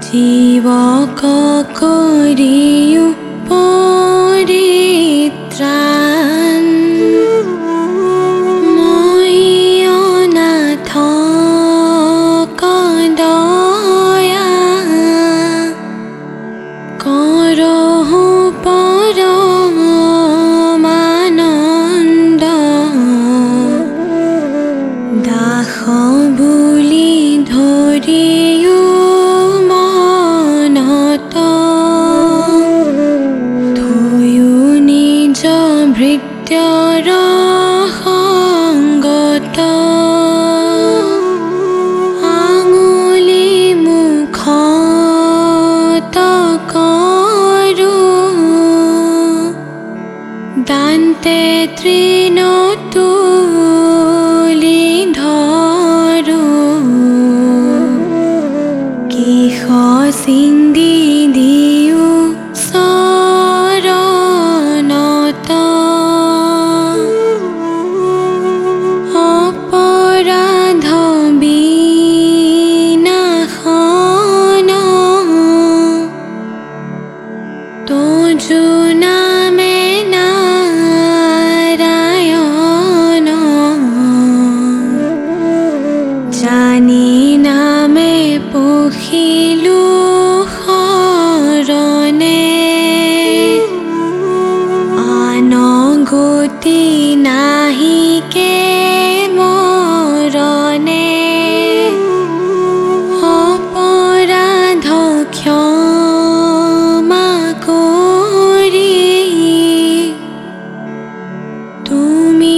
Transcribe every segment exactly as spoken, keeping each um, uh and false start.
জীবক কৰিও পৰিত্ৰাণ মই অনাথ দয়া কৰহো পৰমানন্দ দাস বুলি ধৰিও ভৃত্যৰ সংগত আঙুলি মুখত কৰোঁ দান্তে তৃণ তুলি ধৰোঁ কেশ চিন্দি দিওঁ চৰণত অপৰাধ বিনাশন তজু নামে নাৰায়ণ জানি নামে পখিলো শৰণে আন গতি নাহিকে মৰণে অপৰাধ ক্ষমা কৰি তুমি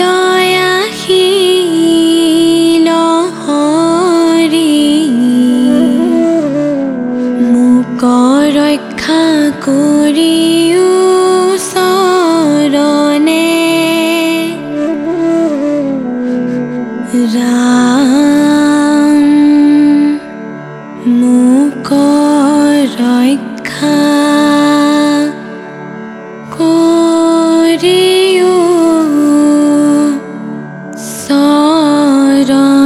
দয়াশীল হৰি মোক ৰক্ষা কৰিও চৰণে ৰাম মোক ৰক্ষা কৰিও চৰণে।